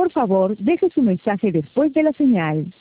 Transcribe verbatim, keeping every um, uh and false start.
Por favor, deje su mensaje después de la señal.